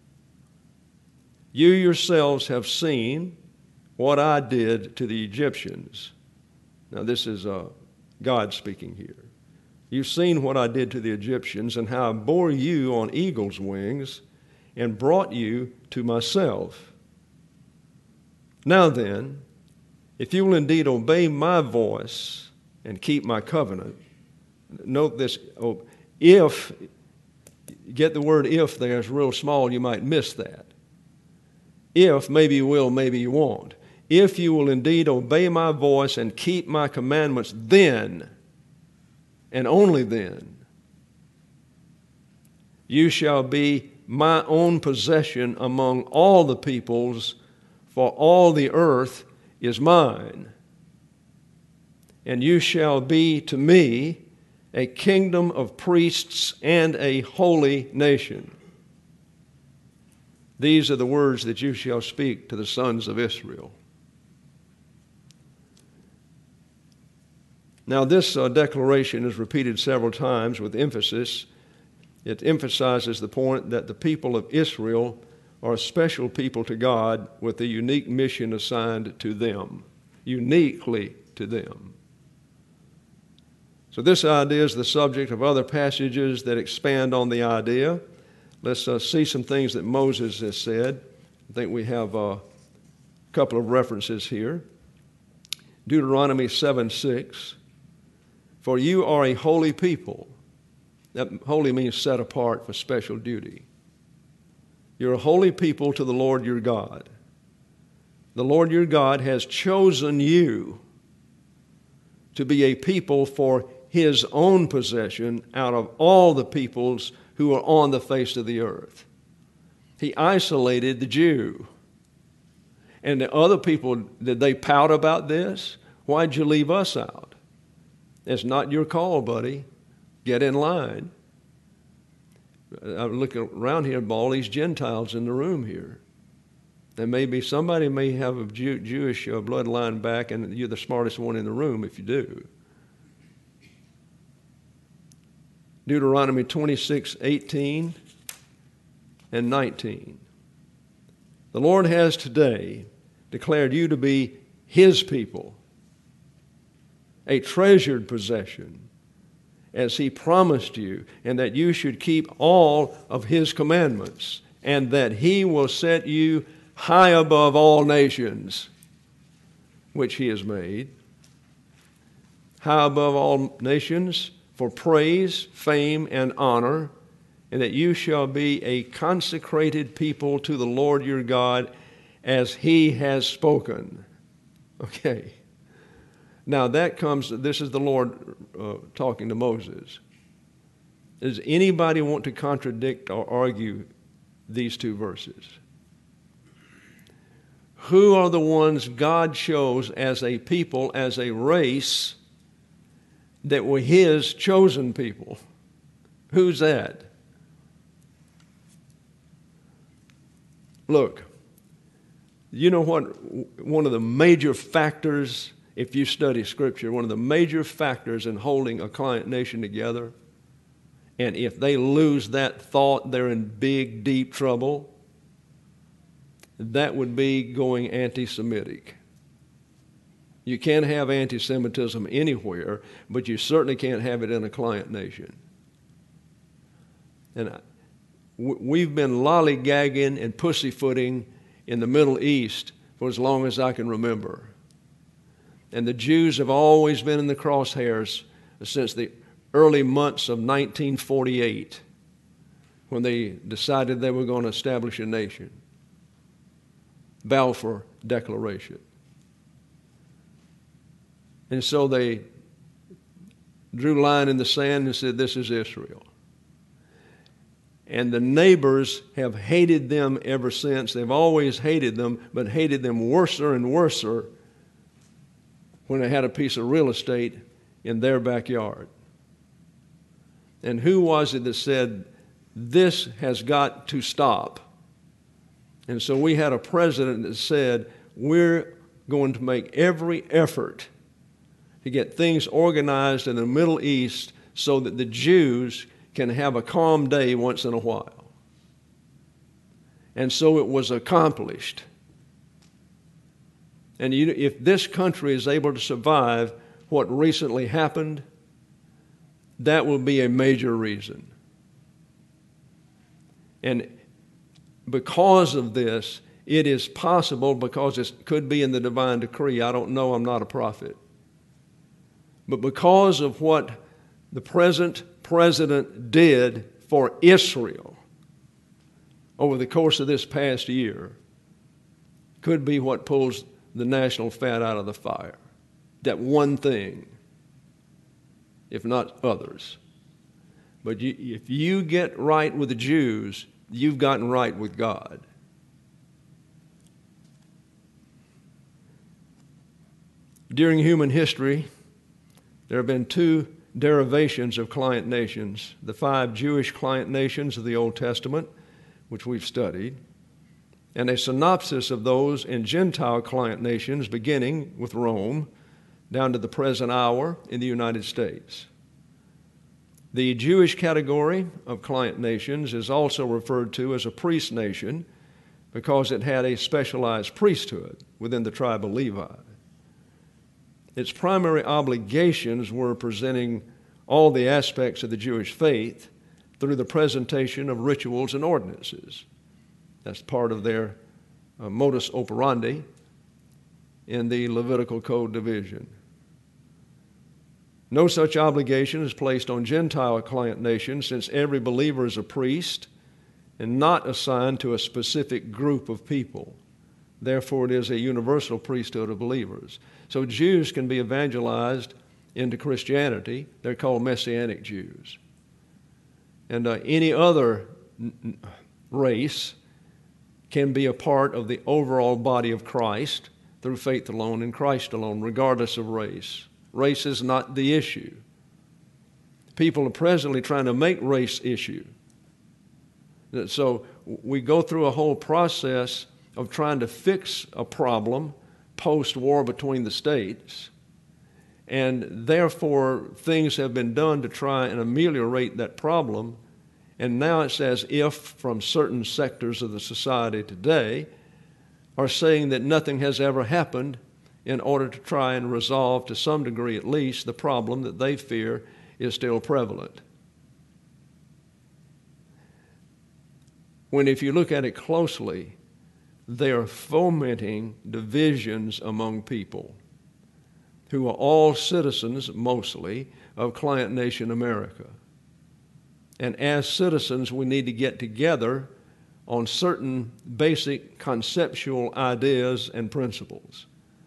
"You yourselves have seen what I did to the Egyptians." Now this is uh, God speaking here. "You've seen what I did to the Egyptians, and how I bore you on eagle's wings and brought you to myself. Now then, if you will indeed obey my voice and keep my covenant," note this, oh, if, get the word "if" there, it's real small, you might miss that. If, maybe you will, maybe you won't. "If you will indeed obey my voice and keep my commandments, then, and only then, you shall be my own possession among all the peoples, for all the earth is mine. And you shall be to me a kingdom of priests and a holy nation. These are the words that you shall speak to the sons of Israel." Now this uh, declaration is repeated several times with emphasis. It emphasizes the point that the people of Israel are a special people to God with a unique mission assigned to them, uniquely to them. So this idea is the subject of other passages that expand on the idea. Let's uh, see some things that Moses has said. I think we have a couple of references here. Deuteronomy seven six. "For you are a holy people." That holy means set apart for special duty. "You're a holy people to the Lord your God. The Lord your God has chosen you to be a people for his own possession out of all the peoples who are on the face of the earth." He isolated the Jew. And the other people, did they pout about this? "Why'd you leave us out?" It's not your call, buddy. Get in line. I'm looking around here at all these Gentiles in the room here. There may be somebody may have a Jew, Jewish uh, bloodline back, and you're the smartest one in the room if you do. Deuteronomy twenty-six eighteen and nineteen. "The Lord has today declared you to be his people, a treasured possession, as he promised you, and that you should keep all of his commandments, and that he will set you high above all nations which he has made, high above all nations for praise, fame, and honor, and that you shall be a consecrated people to the Lord your God, as he has spoken. Okay. Now that comes, this is the Lord uh, talking to Moses. Does anybody want to contradict or argue these two verses? Who are the ones God chose as a people, as a race, that were his chosen people? Who's that? Look, you know what? One of the major factors, if you study Scripture, one of the major factors in holding a client nation together, and if they lose that thought, they're in big, deep trouble, that would be going anti-Semitic. You can't have anti-Semitism anywhere, but you certainly can't have it in a client nation. And I, we've been lollygagging and pussyfooting in the Middle East for as long as I can remember. And the Jews have always been in the crosshairs since the early months of nineteen forty-eight, when they decided they were going to establish a nation. Balfour Declaration. And so they drew a line in the sand and said, this is Israel. And the neighbors have hated them ever since. They've always hated them, but hated them worser and worser when they had a piece of real estate in their backyard. And who was it that said, this has got to stop? And so we had a president that said, we're going to make every effort to get things organized in the Middle East so that the Jews can have a calm day once in a while. And so it was accomplished. And you, if this country is able to survive what recently happened, that will be a major reason. And because of this, it is possible, because it could be in the divine decree. I don't know, I'm not a prophet. But because of what the present president did for Israel over the course of this past year, could be what pulls the national fat out of the fire. That one thing, if not others. But you, if you get right with the Jews, you've gotten right with God. During human history, there have been two derivations of client nations: the five Jewish client nations of the Old Testament, which we've studied, and a synopsis of those in Gentile client nations, beginning with Rome, down to the present hour in the United States. The Jewish category of client nations is also referred to as a priest nation because it had a specialized priesthood within the tribe of Levi. Its primary obligations were presenting all the aspects of the Jewish faith through the presentation of rituals and ordinances. That's part of their uh, modus operandi in the Levitical Code division. No such obligation is placed on Gentile client nations, since every believer is a priest and not assigned to a specific group of people. Therefore, it is a universal priesthood of believers. So Jews can be evangelized into Christianity. They're called Messianic Jews. And uh, any other n- race can be a part of the overall body of Christ through faith alone in Christ alone, regardless of race. Race is not the issue. People are presently trying to make race issue. So we go through a whole process of trying to fix a problem post-war between the states, and therefore things have been done to try and ameliorate that problem. And now it's as if from certain sectors of the society today are saying that nothing has ever happened in order to try and resolve, to some degree at least, the problem that they fear is still prevalent. When, if you look at it closely, they are fomenting divisions among people who are all citizens, mostly, of client nation America. And as citizens, we need to get together on certain basic conceptual ideas and principles.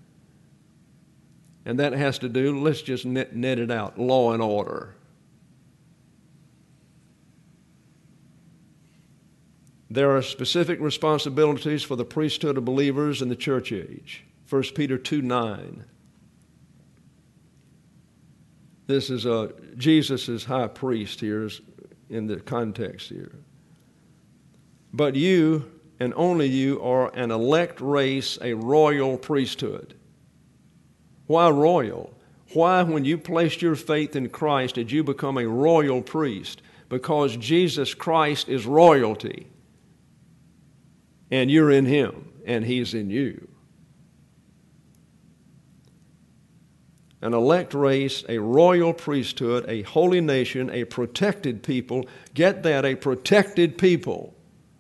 And that has to do, let's just net, net it out, law and order. There are specific responsibilities for the priesthood of believers in the church age. First Peter two nine. This is a, Jesus is high priest here in the context here. But you, and only you, are an elect race, a royal priesthood. Why royal? Why, when you placed your faith in Christ, did you become a royal priest? Because Jesus Christ is royalty. And you're in Him, and He's in you. An elect race, a royal priesthood, a holy nation, a protected people. Get that, a protected people.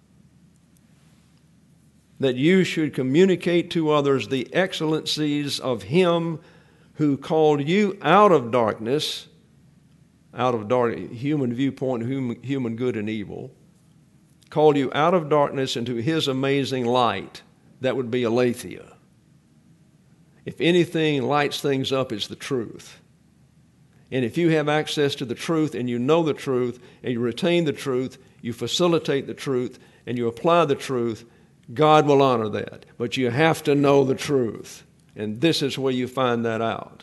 That you should communicate to others the excellencies of Him who called you out of darkness, out of dark, human viewpoint, human, human good and evil, called you out of darkness into His amazing light. That would be aletheia. If anything lights things up, it's the truth. And if you have access to the truth and you know the truth and you retain the truth, you facilitate the truth and you apply the truth, God will honor that. But you have to know the truth. And this is where you find that out.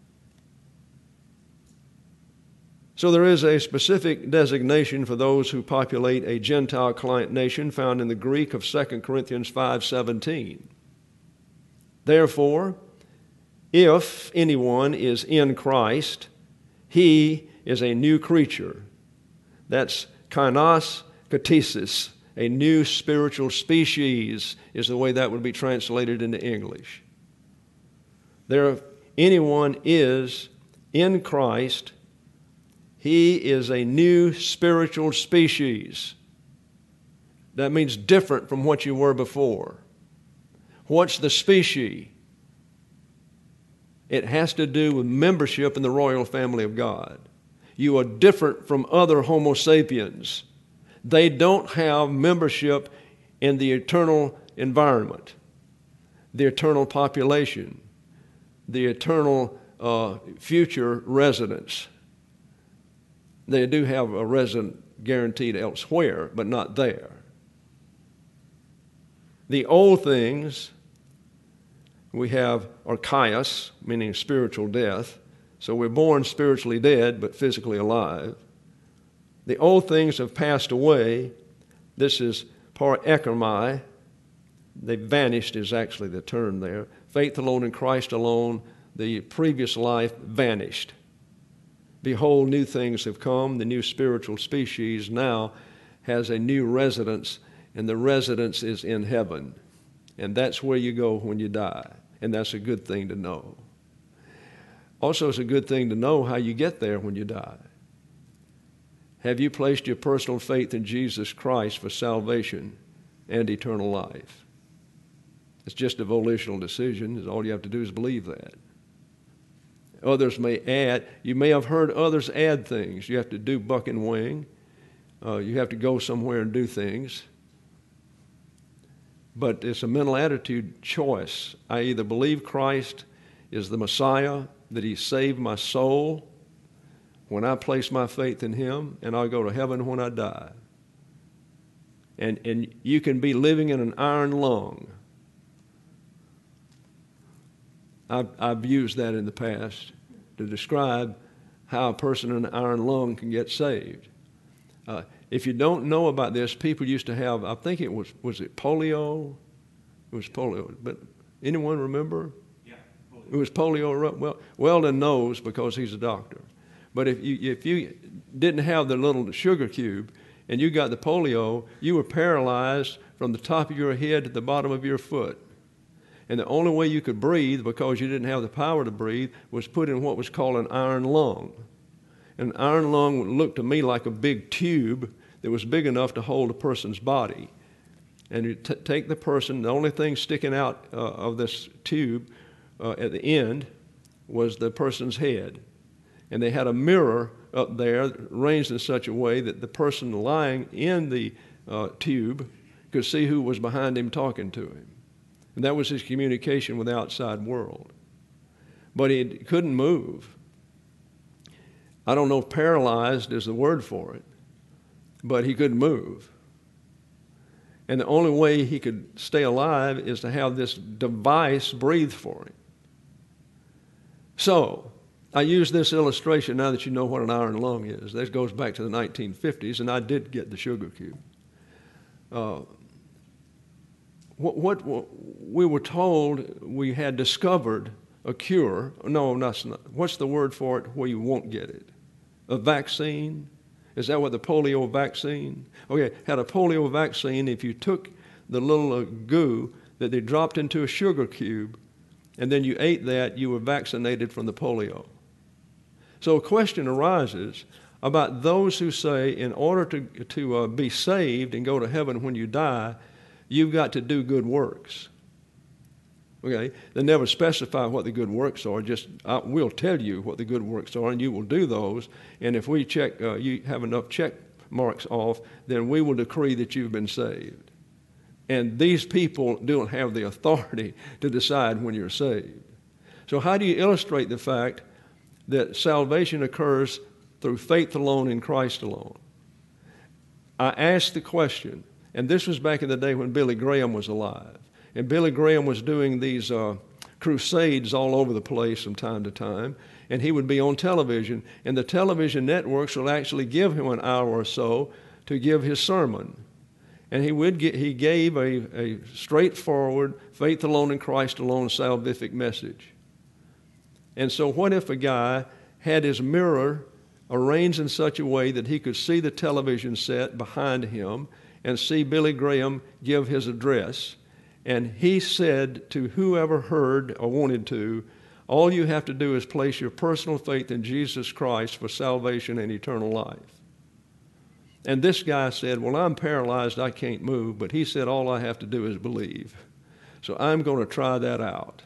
So there is a specific designation for those who populate a Gentile client nation found in the Greek of Second Corinthians five seventeen. Therefore, if anyone is in Christ, he is a new creature. That's kainos katesis, a new spiritual species is the way that would be translated into English. There, if anyone is in Christ, he is a new spiritual species. That means different from what you were before. What's the species? It has to do with membership in the royal family of God. You are different from other Homo sapiens. They don't have membership in the eternal environment, the eternal population, the eternal uh, future residence. They do have a resident guaranteed elsewhere, but not there. The old things, we have archaios, meaning spiritual death. So we're born spiritually dead, but physically alive. The old things have passed away. This is par ekermai. They vanished is actually the term there. Faith alone in Christ alone, the previous life vanished. Behold, new things have come. The new spiritual species now has a new residence, and the residence is in heaven. And that's where you go when you die. And that's a good thing to know. Also, it's a good thing to know how you get there when you die. Have you placed your personal faith in Jesus Christ for salvation and eternal life? It's just a volitional decision. All you have to do is believe that. Others may add. You may have heard others add things. You have to do buck and wing. Uh, you have to go somewhere and do things. But it's a mental attitude choice. I either believe Christ is the Messiah, that He saved my soul when I place my faith in Him, and I'll go to heaven when I die. And, and you can be living in an iron lung. I've, I've used that in the past to describe how a person in an iron lung can get saved. Uh, if you don't know about this, people used to have, I think it was, was it polio? It was polio. But anyone remember? Yeah, polio. It was polio. Well, Weldon knows because he's a doctor. But if you, if you didn't have the little sugar cube and you got the polio, you were paralyzed from the top of your head to the bottom of your foot. And the only way you could breathe, because you didn't have the power to breathe, was put in what was called an iron lung. An iron lung looked to me like a big tube that was big enough to hold a person's body. And you t- take the person, the only thing sticking out uh, of this tube uh, at the end was the person's head. And they had a mirror up there arranged in such a way that the person lying in the uh, tube could see who was behind him talking to him. And that was his communication with the outside world. But he couldn't move. I don't know if paralyzed is the word for it, but he couldn't move. And the only way he could stay alive is to have this device breathe for him. So, I use this illustration now that you know what an iron lung is. This goes back to the nineteen fifties, and I did get the sugar cube. Uh, what, what, what we were told we had discovered a cure. No, that's not. What's the word for it where you won't get it? A vaccine? Is that what the polio vaccine? Okay, had a polio vaccine. If you took the little uh, goo that they dropped into a sugar cube, and then you ate that, you were vaccinated from the polio. So a question arises about those who say in order to, to uh, be saved and go to heaven when you die, you've got to do good works. Okay, they never specify what the good works are. Just I, we'll tell you what the good works are, and you will do those. And if we check, uh, you have enough check marks off, then we will decree that you've been saved. And these people don't have the authority to decide when you're saved. So how do you illustrate the fact that salvation occurs through faith alone in Christ alone? I asked the question, and this was back in the day when Billy Graham was alive. And Billy Graham was doing these uh, crusades all over the place from time to time. And he would be on television. And the television networks would actually give him an hour or so to give his sermon. And he would get, he gave a, a straightforward, faith alone in Christ alone, salvific message. And so what if a guy had his mirror arranged in such a way that he could see the television set behind him and see Billy Graham give his address? And he said to whoever heard or wanted to, all you have to do is place your personal faith in Jesus Christ for salvation and eternal life. And this guy said, well, I'm paralyzed, I can't move, but he said all I have to do is believe. So I'm going to try that out.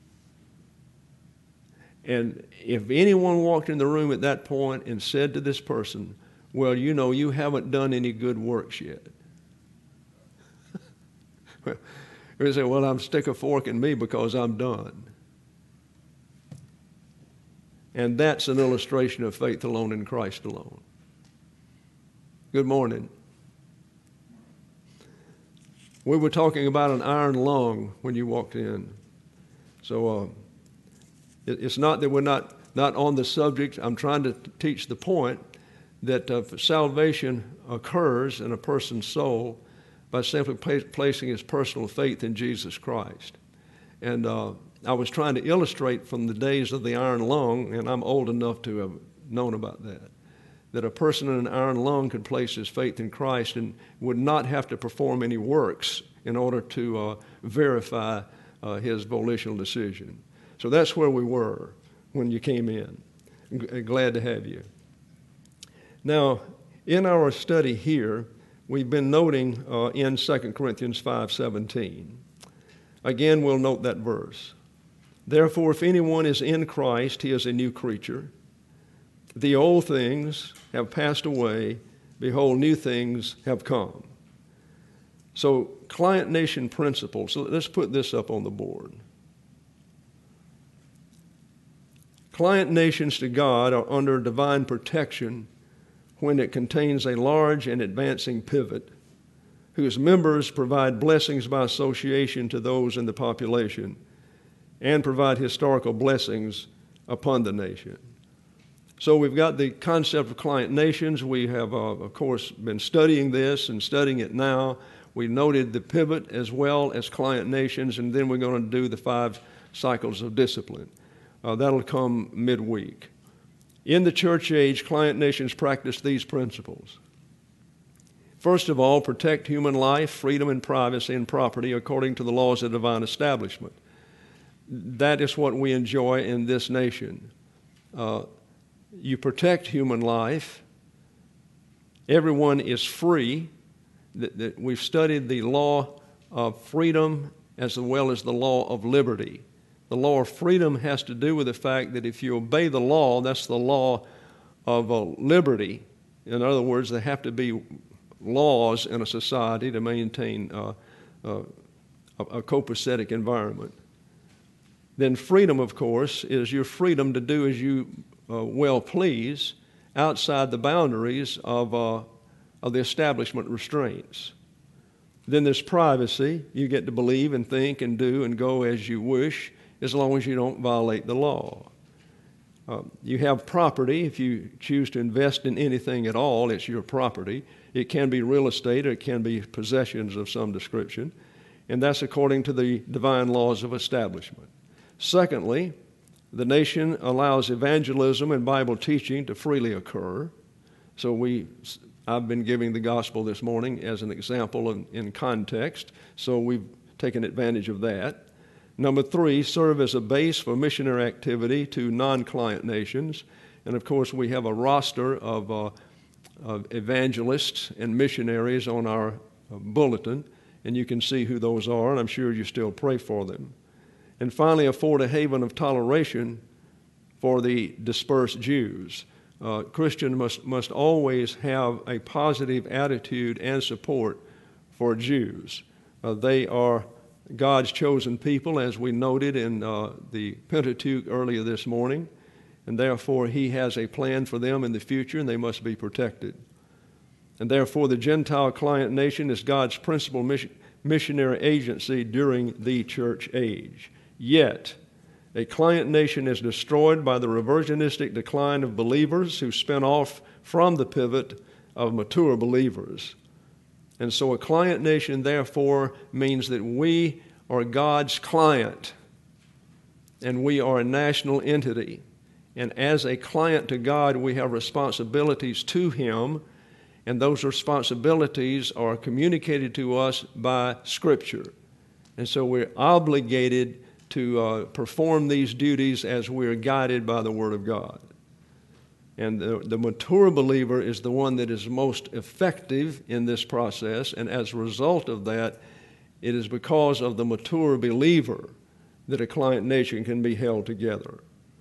And if anyone walked in the room at that point and said to this person, well, you know, you haven't done any good works yet. well, They say, well, I'm stick a fork in me because I'm done. And that's an illustration of faith alone in Christ alone. Good morning. We were talking about an iron lung when you walked in. So uh, it, it's not that we're not, not on the subject. I'm trying to teach the point that uh, salvation occurs in a person's soul by simply placing his personal faith in Jesus Christ. And uh, I was trying to illustrate from the days of the iron lung, and I'm old enough to have known about that, that a person in an iron lung could place his faith in Christ and would not have to perform any works in order to uh, verify uh, his volitional decision. So that's where we were when you came in. G- glad to have you. Now, in our study here, we've been noting uh, in Second Corinthians five seventeen. Again, we'll note that verse. Therefore, if anyone is in Christ, he is a new creature. The old things have passed away. Behold, new things have come. So, client nation principle. So let's put this up on the board. Client nations to God are under divine protection when it contains a large and advancing pivot, whose members provide blessings by association to those in the population and provide historical blessings upon the nation. So we've got the concept of client nations. We have, uh, of course, been studying this and studying it now. We noted the pivot as well as client nations, and then we're going to do the five cycles of discipline. Uh, that'll come midweek. In the church age, client nations practice these principles. First of all, protect human life, freedom, and privacy and property according to the laws of divine establishment. that is what we enjoy in this nation. Uh, you protect human life. Everyone is free. That, that we've studied the law of freedom as well as the law of liberty. The law of freedom has to do with the fact that if you obey the law, that's the law of uh, liberty. In other words, there have to be laws in a society to maintain uh, uh, a, a copacetic environment. Then freedom, of course, is your freedom to do as you uh, well please outside the boundaries of, uh, of the establishment restraints. Then there's privacy. You get to believe and think and do and go as you wish as long as you don't violate the law. Uh, you have property. If you choose to invest in anything at all, it's your property. It can be real estate or it can be possessions of some description, and that's according to the divine laws of establishment. Secondly, the nation allows evangelism and Bible teaching to freely occur. So we, I've been giving the gospel this morning as an example in, in context, so we've taken advantage of that. Number three, serve as a base for missionary activity to non-client nations. And of course, we have a roster of, uh, of evangelists and missionaries on our uh, bulletin, and you can see who those are, and I'm sure you still pray for them. And finally, afford a haven of toleration for the dispersed Jews. Uh, Christians must, must always have a positive attitude and support for Jews. Uh, they are God's chosen people, as we noted in uh, the Pentateuch earlier this morning, and therefore He has a plan for them in the future, and they must be protected. And therefore the Gentile client nation is God's principal mission, missionary agency during the church age. Yet, a client nation is destroyed by the reversionistic decline of believers who spin off from the pivot of mature believers. And so a client nation, therefore, means that we are God's client, and we are a national entity. And as a client to God, we have responsibilities to Him, and those responsibilities are communicated to us by Scripture. And so we're obligated to uh, perform these duties as we are guided by the Word of God. And the, the mature believer is the one that is most effective in this process, and as a result of that, it is because of the mature believer that a client nation can be held together.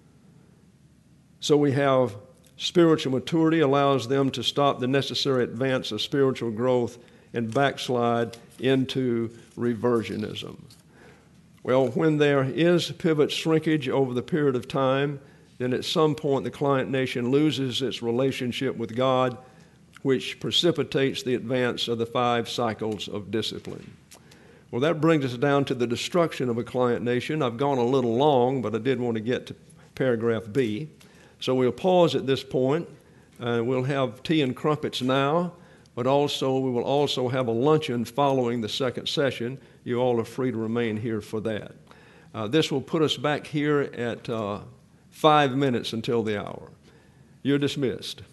So we have spiritual maturity allows them to stop the necessary advance of spiritual growth and backslide into reversionism. Well, when there is pivot shrinkage over the period of time, then at some point the client nation loses its relationship with God, which precipitates the advance of the five cycles of discipline. Well, that brings us down to the destruction of a client nation. I've gone a little long, but I did want to get to paragraph B. So we'll pause at this point. Uh, we'll have tea and crumpets now, but also we will also have a luncheon following the second session. You all are free to remain here for that. Uh, this will put us back here at uh, five minutes until the hour. You're dismissed.